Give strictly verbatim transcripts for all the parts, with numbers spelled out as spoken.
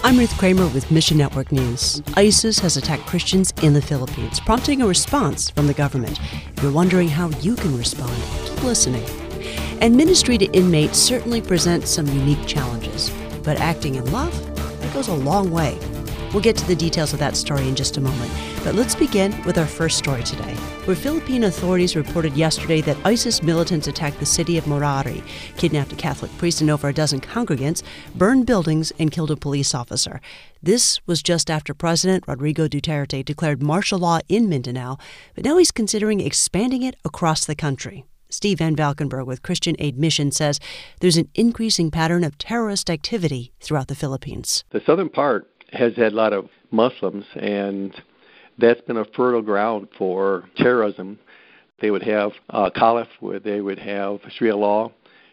I'm Ruth Kramer with Mission Network News. ISIS has attacked Christians in the Philippines, prompting a response from the government. If you're wondering how you can respond, keep listening. And ministry to inmates certainly presents some unique challenges, but acting in love, that goes a long way. We'll get to the details of that story in just a moment, but let's begin with our first story today, where Philippine authorities reported yesterday that ISIS militants attacked the city of Marawi, kidnapped a Catholic priest and over a dozen congregants, burned buildings, and killed a police officer. This was just after President Rodrigo Duterte declared martial law in Mindanao, but now he's considering expanding it across the country. Steve Van Valkenburg with Christian Aid Mission says there's an increasing pattern of terrorist activity throughout the Philippines. The southern part has had a lot of Muslims, and that's been a fertile ground for terrorism. They would have a caliph where they would have Sharia law,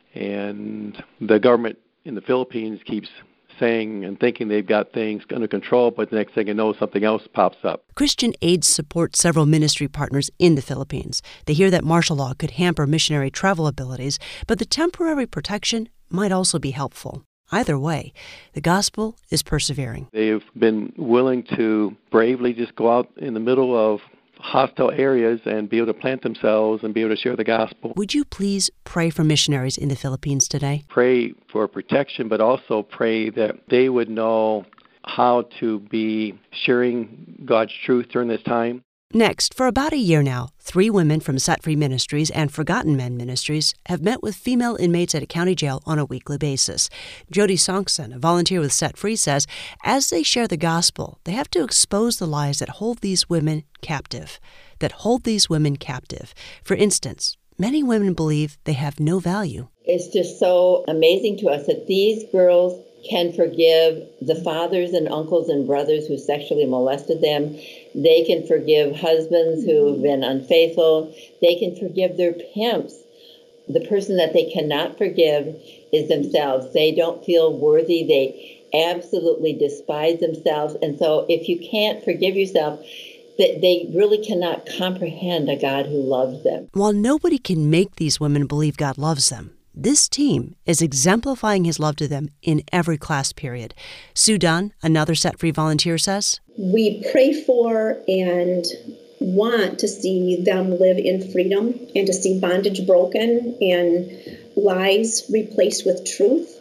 and the government in the Philippines keeps saying and thinking they've got things under control, but the next thing you know, something else pops up. Christian Aid supports several ministry partners in the Philippines. They hear that martial law could hamper missionary travel abilities, but the temporary protection might also be helpful. Either way, the gospel is persevering. They've been willing to bravely just go out in the middle of hostile areas and be able to plant themselves and be able to share the gospel. Would you please pray for missionaries in the Philippines today? Pray for protection, but also pray that they would know how to be sharing God's truth during this time. Next, for about a year now, three women from Set Free Ministries and Forgotten Men Ministries have met with female inmates at a county jail on a weekly basis. Jody Songson, a volunteer with Set Free, says as they share the gospel, they have to expose the lies that hold these women captive, that hold these women captive. For instance, many women believe they have no value. It's just so amazing to us that these girls can forgive the fathers and uncles and brothers who sexually molested them. They can forgive husbands who have been unfaithful. They can forgive their pimps. The person that they cannot forgive is themselves. They don't feel worthy. They absolutely despise themselves. And so if you can't forgive yourself, that they really cannot comprehend a God who loves them. While nobody can make these women believe God loves them, this team is exemplifying his love to them in every class period. Sue Dunn, another Set Free volunteer, says, we pray for and want to see them live in freedom and to see bondage broken and lies replaced with truth.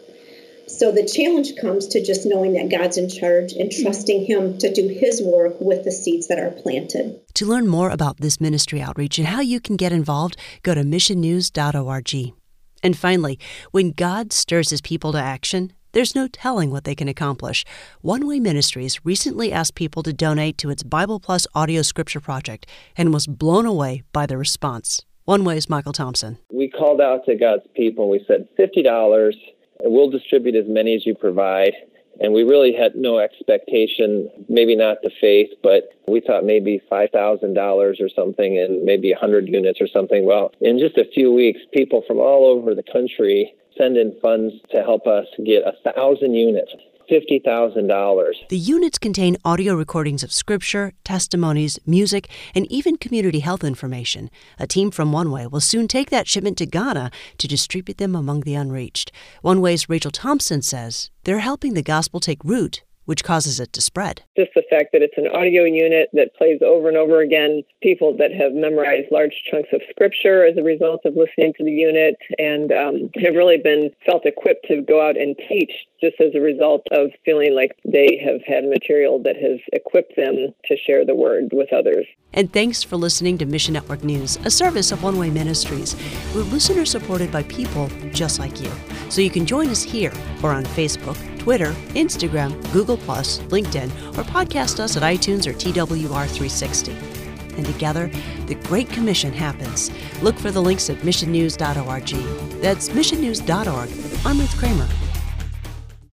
So the challenge comes to just knowing that God's in charge and trusting him to do his work with the seeds that are planted. To learn more about this ministry outreach and how you can get involved, go to mission news dot org. And finally, when God stirs his people to action, there's no telling what they can accomplish. One Way Ministries recently asked people to donate to its Bible Plus audio scripture project and was blown away by the response. One Way's Michael Thompson. We called out to God's people. We said fifty dollars, and we'll distribute as many as you provide. And we really had no expectation, maybe not the faith, but we thought maybe five thousand dollars or something and maybe one hundred units or something. Well, in just a few weeks, people from all over the country send in funds to help us get one thousand units, fifty thousand dollars. The units contain audio recordings of scripture, testimonies, music, and even community health information. A team from One Way will soon take that shipment to Ghana to distribute them among the unreached. One Way's Rachel Thompson says they're helping the gospel take root, which causes it to spread. Just the fact that it's an audio unit that plays over and over again, people that have memorized large chunks of scripture as a result of listening to the unit and um, have really been felt equipped to go out and teach just as a result of feeling like they have had material that has equipped them to share the word with others. And thanks for listening to Mission Network News, a service of One Way Ministries. We're listener-supported by people just like you. So you can join us here or on Facebook, Twitter, Instagram, Google plus, LinkedIn, or podcast us at iTunes or T W R three sixty. And together, the Great Commission happens. Look for the links at mission news dot org. That's mission news dot org. I'm Ruth Kramer.